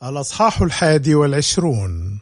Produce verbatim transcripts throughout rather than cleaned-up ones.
الأصحاح الحادي والعشرون.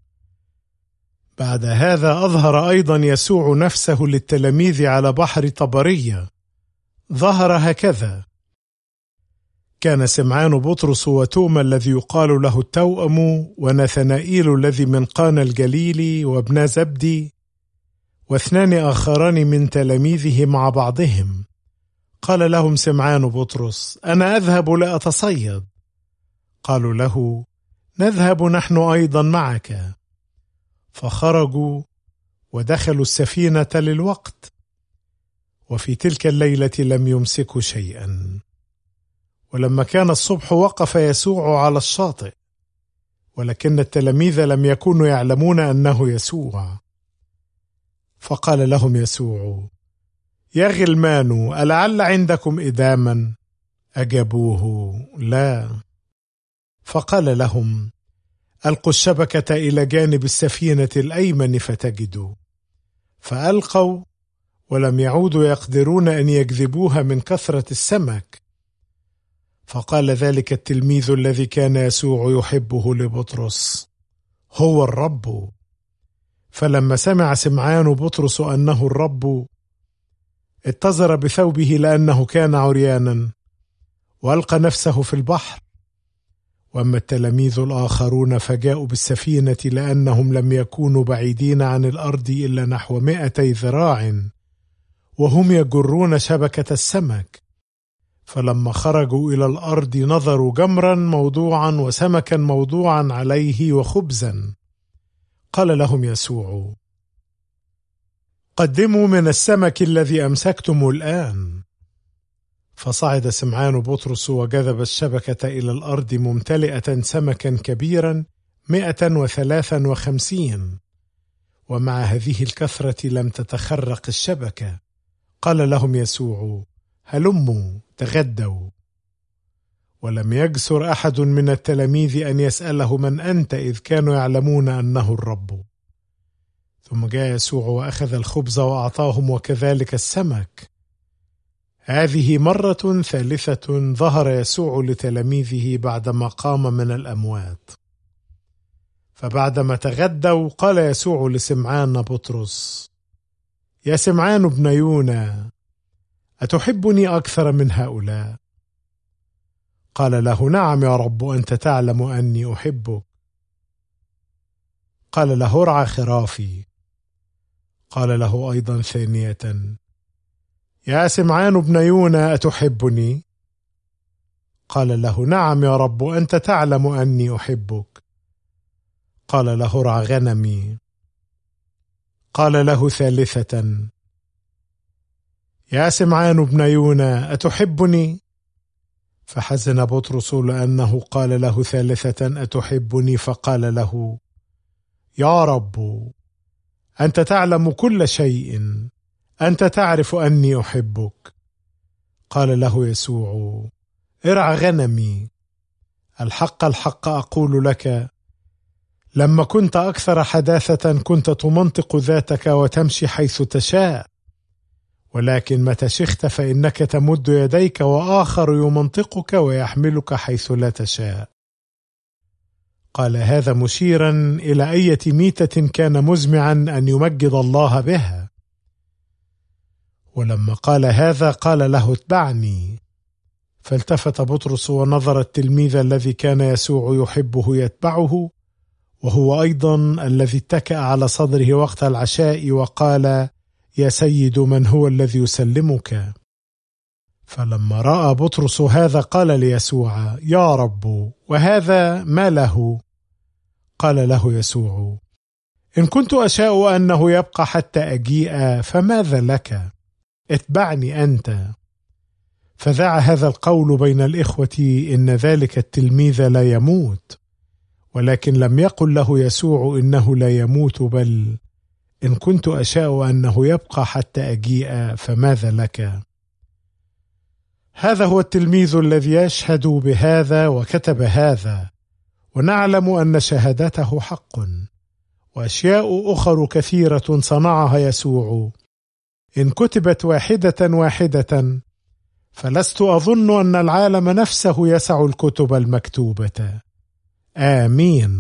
بعد هذا أظهر أيضا يسوع نفسه للتلاميذ على بحر طبرية. ظهر هكذا: كان سمعان بطرس وتوما الذي يقال له التوأم ونثنائيل الذي من قانا الجليلي وابن زبدي واثنان آخران من تلاميذه مع بعضهم. قال لهم سمعان بطرس: أنا أذهب لأتصيد. قالوا له: نذهب نحن أيضا معك. فخرجوا ودخلوا السفينة للوقت، وفي تلك الليلة لم يمسكوا شيئا. ولما كان الصبح وقف يسوع على الشاطئ، ولكن التلاميذ لم يكونوا يعلمون أنه يسوع. فقال لهم يسوع: يا غلمان، ألعل عندكم إداما؟ أجابوه: لا. فقال لهم: ألقوا الشبكة إلى جانب السفينة الأيمن فتجدوا. فألقوا ولم يعودوا يقدرون أن يجذبوها من كثرة السمك. فقال ذلك التلميذ الذي كان يسوع يحبه لبطرس: هو الرب. فلما سمع سمعان بطرس أنه الرب، اتزر بثوبه لأنه كان عريانا، وألقى نفسه في البحر. وأما التلاميذ الآخرون فجاءوا بالسفينة لأنهم لم يكونوا بعيدين عن الأرض إلا نحو مائتي ذراع، وهم يجرون شبكة السمك. فلما خرجوا إلى الأرض نظروا جمرا موضوعا وسمكا موضوعا عليه وخبزا. قال لهم يسوع: قدموا من السمك الذي أمسكتم الآن. فصعد سمعان بطرس وجذب الشبكة إلى الأرض ممتلئة سمكا كبيرا مئة وثلاثا وخمسين، ومع هذه الكثرة لم تتخرق الشبكة. قال لهم يسوع: هلموا تغدوا. ولم يجسر أحد من التلاميذ أن يسأله: من أنت؟ إذ كانوا يعلمون أنه الرب. ثم جاء يسوع وأخذ الخبز وأعطاهم وكذلك السمك. هذه مرة ثالثة ظهر يسوع لتلاميذه بعدما قام من الأموات. فبعدما تغدوا قال يسوع لسمعان بطرس: يا سمعان ابن يونا، أتحبني أكثر من هؤلاء؟ قال له: نعم يا رب، أنت تعلم أني أحبك. قال له: ارعى خرافي. قال له أيضا ثانية: يا سمعان ابن يونا، أتحبني؟ قال له: نعم يا رب، أنت تعلم أني أحبك. قال له: ارعى غنمي. قال له ثالثة: يا سمعان ابن يونا، أتحبني؟ فحزن بطرس لأنه قال له ثالثة: أتحبني؟ فقال له: يا رب، أنت تعلم كل شيء، أنت تعرف أني أحبك. قال له يسوع: ارعى غنمي. الحق الحق أقول لك، لما كنت أكثر حداثة كنت تمنطق ذاتك وتمشي حيث تشاء، ولكن متى شخت فإنك تمد يديك وآخر يمنطقك ويحملك حيث لا تشاء. قال هذا مشيرا إلى أية ميتة كان مزمعا أن يمجد الله بها. ولما قال هذا قال له: اتبعني. فالتفت بطرس ونظر التلميذ الذي كان يسوع يحبه يتبعه، وهو أيضا الذي اتكأ على صدره وقت العشاء، وقال: يا سيد، من هو الذي يسلمك؟ فلما رأى بطرس هذا قال ليسوع: يا رب، وهذا ما له؟ قال له يسوع: إن كنت أشاء أنه يبقى حتى أجيء فماذا لك؟ اتبعني أنت. فذاع هذا القول بين الإخوة إن ذلك التلميذ لا يموت، ولكن لم يقل له يسوع إنه لا يموت، بل: إن كنت أشاء أنه يبقى حتى أجيء فماذا لك؟ هذا هو التلميذ الذي يشهد بهذا وكتب هذا، ونعلم أن شهادته حق. وأشياء أخر كثيرة صنعها يسوع، إن كتبت واحدة واحدة فلست أظن أن العالم نفسه يسع الكتب المكتوبة. آمين.